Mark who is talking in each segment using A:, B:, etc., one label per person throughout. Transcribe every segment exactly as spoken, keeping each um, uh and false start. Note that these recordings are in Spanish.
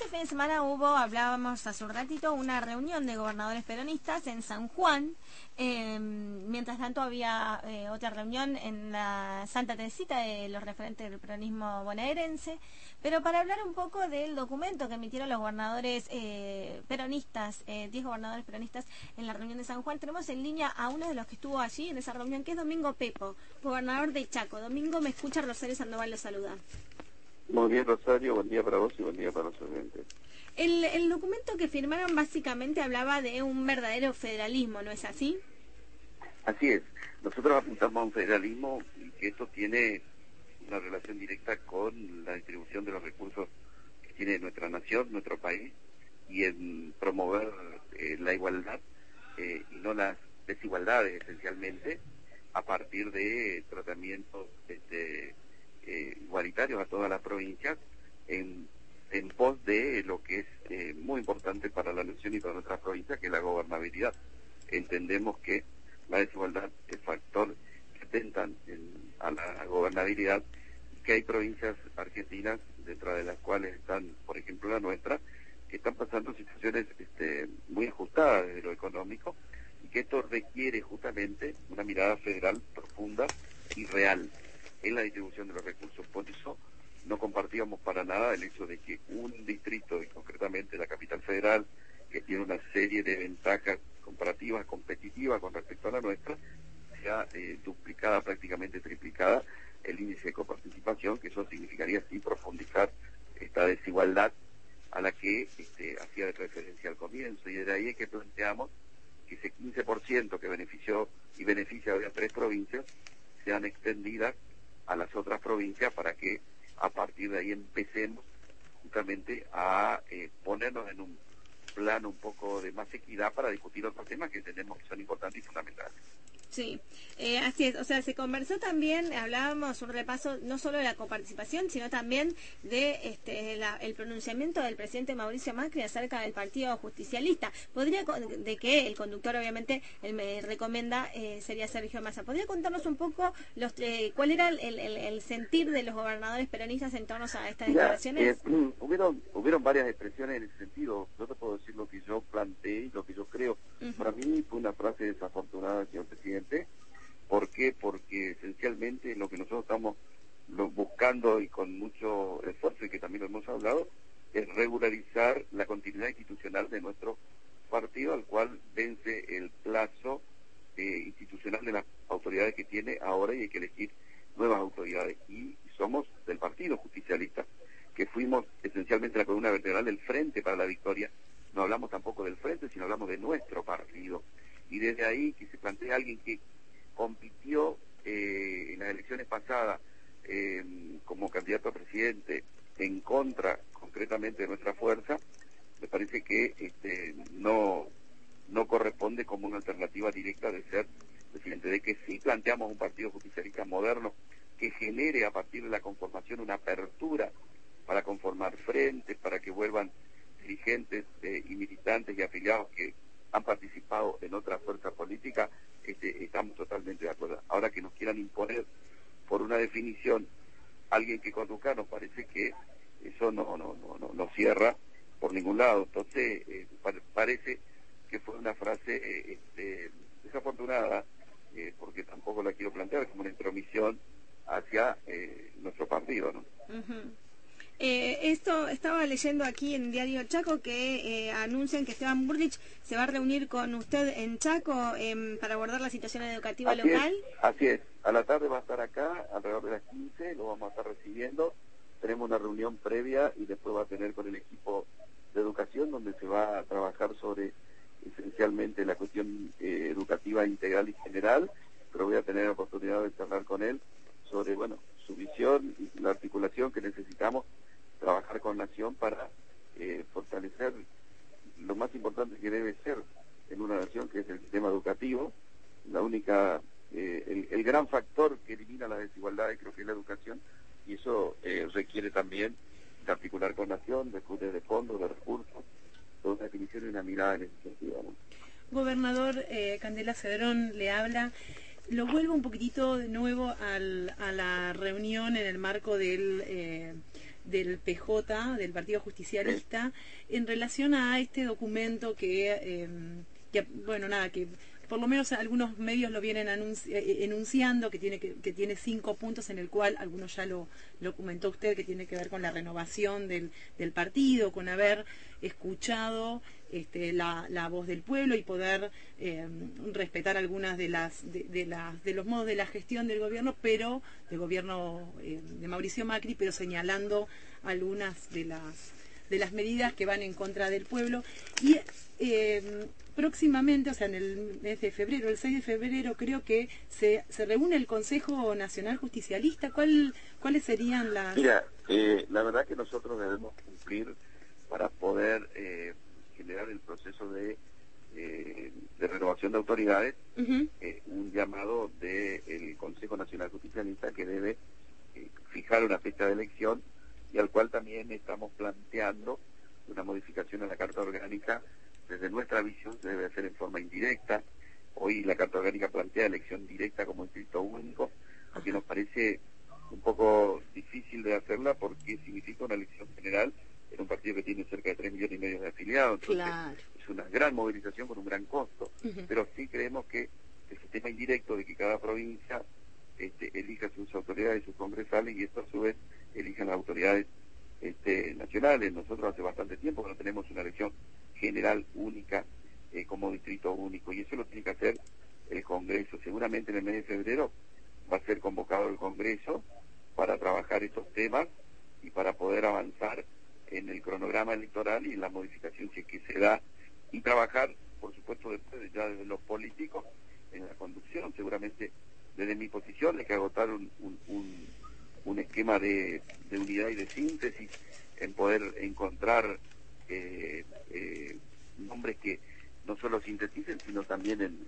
A: fin de semana hubo, hablábamos hace un ratito, una reunión de gobernadores peronistas en San Juan. Eh, mientras tanto había eh, otra reunión en la Santa Teresita de los referentes del peronismo bonaerense. Pero para hablar un poco del documento que emitieron los gobernadores eh, peronistas, eh, diez gobernadores peronistas en la reunión de San Juan, tenemos en línea a uno de los que estuvo allí en esa reunión, que es Domingo Pepo, gobernador de Chaco. Domingo, ¿me escucha? Rosario Sandoval lo saluda.
B: Muy bien, Rosario, buen día para vos y buen día para los oyentes.
A: El, el documento que firmaron básicamente hablaba de un verdadero federalismo, ¿no es así?
B: Así es. Nosotros apuntamos a un federalismo y que esto tiene una relación directa con la distribución de los recursos que tiene nuestra nación, nuestro país, y en promover eh, la igualdad eh, y no las desigualdades, esencialmente, a partir de tratamientos este, eh, igualitarios a todas las provincias, en, en pos de lo que es eh, muy importante para la nación y para nuestras provincias, que es la gobernabilidad. Entendemos que la desigualdad es factor que atentan en, a la gobernabilidad, y que hay provincias argentinas, dentro de las cuales están, por ejemplo, la nuestra, que están pasando situaciones este, muy ajustadas desde lo económico, y que esto requiere justamente una mirada federal profunda y real en la distribución de los recursos. Por eso no compartíamos para nada el hecho de que un distrito, y concretamente la capital federal, que tiene una serie de ventajas comparativas, competitivas con respecto a la nuestra, sea eh, duplicada, prácticamente triplicada el índice de coparticipación, que eso significaría así profundizar esta desigualdad a la que este, hacía referencia al comienzo, y desde ahí es que planteamos que ese quince por ciento que benefició y beneficia a tres provincias sean extendidas a las otras provincias, para que a partir de ahí empecemos justamente a eh, ponernos en un plano un poco de más equidad para discutir otros temas que entendemos que son importantes y fundamentales.
A: Sí, eh, así es. O sea, se conversó también, hablábamos un repaso no solo de la coparticipación, sino también de este, la, el pronunciamiento del presidente Mauricio Macri acerca del Partido Justicialista. Podría, de que el conductor obviamente él me recomienda eh, sería Sergio Massa. ¿Podría contarnos un poco los eh, cuál era el, el, el sentir de los gobernadores peronistas en torno a estas
B: Mira,
A: declaraciones?
B: Eh, hubieron, hubieron varias expresiones en ese sentido. Yo te puedo decir lo que yo planteé y lo que yo creo. Uh-huh. Para mí fue una frase desafortunada, señor presidente. ¿Por qué? Porque esencialmente lo que nosotros estamos lo, buscando, y con mucho esfuerzo, y que también lo hemos hablado, es regularizar la continuidad institucional de nuestro partido, al cual vence el plazo eh, institucional de las autoridades que tiene ahora, y hay que elegir nuevas autoridades. Y somos del Partido Justicialista, que fuimos esencialmente la columna vertebral del Frente para la Victoria. No hablamos tampoco del Frente, sino hablamos de nuestro partido. Y desde ahí que se plantea alguien que compitió eh, en las elecciones pasadas eh, como candidato a presidente en contra concretamente de nuestra fuerza, me parece que este, no, no corresponde como una alternativa directa de ser presidente. De que sí planteamos un partido justicialista moderno que genere a partir de la conformación una apertura para conformar frentes, para que vuelvan dirigentes eh, y militantes y afiliados que han participado en otra fuerza política, este, estamos totalmente de acuerdo. Ahora que nos quieran imponer por una definición alguien que conduzca, nos parece que eso no no no no, no cierra por ningún lado. Entonces eh, parece que fue una frase eh, este, desafortunada, eh, porque tampoco la quiero plantear como una intromisión hacia eh, nuestro partido, ¿no?
A: Uh-huh. Eh, esto estaba leyendo aquí en Diario Chaco que eh, anuncian que Esteban Bullrich se va a reunir con usted en Chaco eh, para abordar la situación educativa
B: así
A: local.
B: Es, así es, a la tarde va a estar acá, alrededor de las quince, lo vamos a estar recibiendo, tenemos una reunión previa y después va a tener con el equipo de educación, donde se va a trabajar sobre esencialmente la cuestión eh, educativa integral y general, pero voy a tener la oportunidad de charlar con él sobre, bueno, su visión y la articulación que necesitamos trabajar con Nación para eh, fortalecer lo más importante que debe ser en una nación, que es el sistema educativo. La única, eh, el, el gran factor que elimina las desigualdades creo que es la educación, y eso eh, requiere también de articular con Nación, de discutir de fondos, de recursos, toda una definición y una mirada en ese sentido, ¿no?
C: Gobernador, eh, Candela Cedrón le habla. Lo vuelvo un poquitito de nuevo al, a la reunión en el marco del... Eh, del P J, del Partido Justicialista, en relación a este documento que, eh, que bueno, nada, que por lo menos algunos medios lo vienen anunci enunciando, que tiene que, que tiene cinco puntos, en el cual algunos ya lo, lo comentó usted, que tiene que ver con la renovación del, del partido, con haber escuchado este, la, la voz del pueblo y poder eh, respetar algunas de las de, de las de los modos de la gestión del gobierno, pero del gobierno eh, de Mauricio Macri, pero señalando algunas de las de las medidas que van en contra del pueblo. Y eh, próximamente, o sea, en el mes de febrero, el seis de febrero, creo que se, se reúne el Consejo Nacional Justicialista. ¿Cuál, ¿Cuáles serían las...?
B: Mira, eh, la verdad que nosotros debemos cumplir para poder eh, generar el proceso de, eh, de renovación de autoridades, uh-huh. eh, un llamado del Consejo Nacional Justicialista que debe eh, fijar una fecha de elección, y al cual también estamos planteando una modificación a la Carta Orgánica. Desde nuestra visión se debe hacer en forma indirecta. Hoy la Carta Orgánica plantea elección directa como distrito único, aunque nos parece un poco difícil de hacerla porque significa una elección general en un partido que tiene cerca de tres millones y medio de afiliados. Entonces, claro, es una gran movilización con un gran costo, uh-huh. pero sí creemos que el sistema indirecto de que cada provincia este, elija sus autoridades y sus congresales, y esto a su vez elijan las autoridades este, nacionales. Nosotros hace bastante tiempo que no tenemos una elección general única eh, como distrito único, y eso lo tiene que hacer el Congreso. Seguramente en el mes de febrero va a ser convocado el Congreso para trabajar estos temas y para poder avanzar en el cronograma electoral y en la modificación si es que se da, y trabajar, por supuesto, después ya desde los políticos en la conducción. Seguramente desde mi posición hay que agotar un, un, un, un esquema de, de unidad y de síntesis en poder encontrar eh, eh, nombres que no solo sinteticen, sino también en,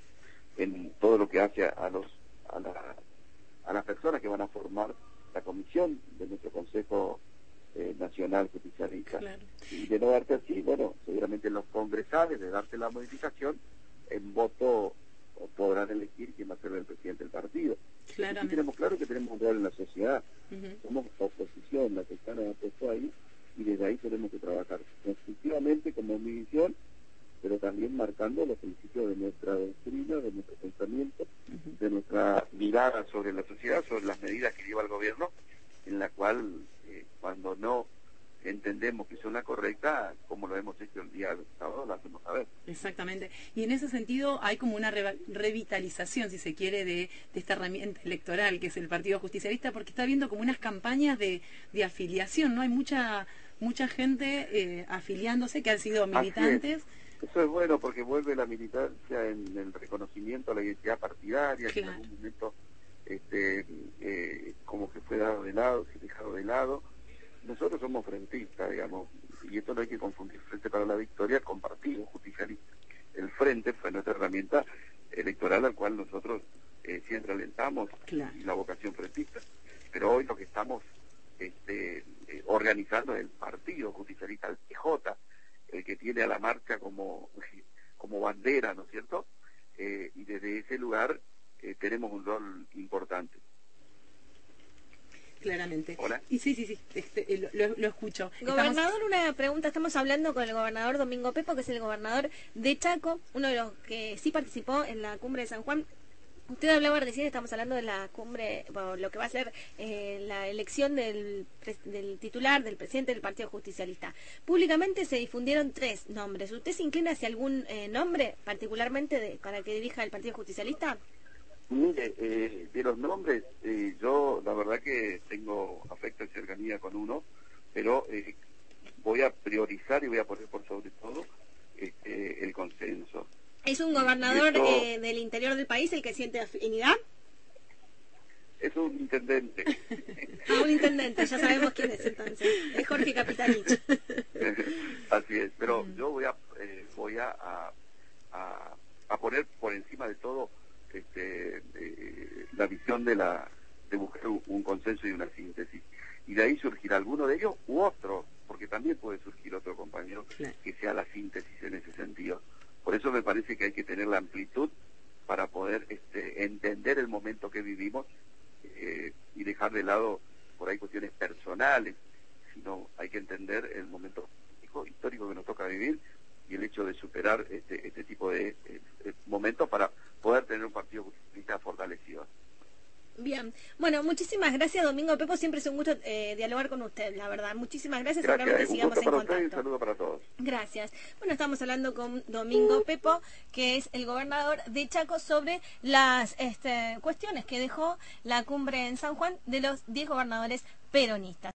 B: en, en todo lo que hace a, a los a, la, a las personas que van a formar la comisión de nuestro Consejo eh, Nacional Justicialista. Claro. Y de no darte así, bueno, seguramente los congresales, de darte la modificación, en voto podrán elegir quién va a ser el presidente del partido. Y tenemos claro que tenemos un rol en la sociedad. Uh-huh. Somos oposición, la que está nos ha puesto ahí, y desde ahí tenemos que trabajar constructivamente como mi visión, pero también marcando los principios de nuestra doctrina, de nuestro pensamiento, uh-huh. de nuestra mirada sobre la sociedad, sobre las medidas que lleva el gobierno, en la cual eh, cuando no entendemos que son las correctas, como lo hemos hecho el día sábado, lo hacemos saber.
C: Exactamente. Y en ese sentido hay como una re revitalización, si se quiere, de, de esta herramienta electoral que es el Partido Justicialista, porque está habiendo como unas campañas de, de afiliación, ¿no? Hay mucha mucha gente eh, afiliándose que han sido militantes.
B: Eso es bueno porque vuelve la militancia en el reconocimiento a la identidad partidaria, claro. que en algún momento este, eh, como que fue dado de lado, se dejado de lado. Nosotros somos frentistas, digamos, y esto no hay que confundir Frente para la Victoria con Partido Justicialista. El Frente fue nuestra herramienta electoral al cual nosotros eh, siempre alentamos, claro. la vocación frentista. Pero hoy lo que estamos este, eh, organizando es el Partido Justicialista, el P J, el que tiene a la marcha como, como bandera, ¿no es cierto? Eh, y desde ese lugar eh, tenemos un rol importante.
C: Claramente.
B: Hola.
C: Y sí, sí, sí, este, lo, lo escucho.
A: Gobernador, estamos... una pregunta. Estamos hablando con el gobernador Domingo Pepo, que es el gobernador de Chaco, uno de los que sí participó en la cumbre de San Juan. Usted hablaba recién, estamos hablando de la cumbre, bueno, lo que va a ser eh, la elección del, del titular, del presidente del Partido Justicialista. Públicamente se difundieron tres nombres. ¿Usted se inclina hacia algún eh, nombre, particularmente de, para que dirija el Partido Justicialista?
B: Mire, eh, de los nombres, eh, yo la verdad que tengo afecto y cercanía con uno, pero eh, voy a priorizar y voy a poner por sobre todo este, el consenso.
A: ¿Es un gobernador esto, eh, del interior del país el que siente afinidad?
B: Es un intendente.
A: Ah, un intendente, ya sabemos quién es entonces. Es Jorge Capitanich.
B: Así es, pero mm. yo voy a eh, voy a, a, a poner por encima de todo este, eh, la visión de la de buscar un, un consenso y una síntesis. Y de ahí surgirá alguno de ellos u otro, porque también puede surgir otro compañero claro. que sea la síntesis en ese sentido. Por eso me parece que hay que tener la amplitud para poder este, entender el momento que vivimos eh, y dejar de lado por ahí cuestiones personales sino hay que entender el momento histórico que nos toca vivir y el hecho de superar este, este tipo de eh, momentos para poder tener un partido justicialista fortalecido.
A: Bien, bueno, muchísimas gracias, Domingo Pepo, siempre es un gusto eh, dialogar con usted, la verdad. Muchísimas gracias,
B: Gracias,
A: seguramente
B: un
A: sigamos
B: gusto
A: en
B: para
A: contacto.
B: usted y un saludo para todos.
A: Gracias. Bueno, estamos hablando con Domingo Pepo, que es el gobernador de Chaco, sobre las este, cuestiones que dejó la cumbre en San Juan de los diez gobernadores peronistas.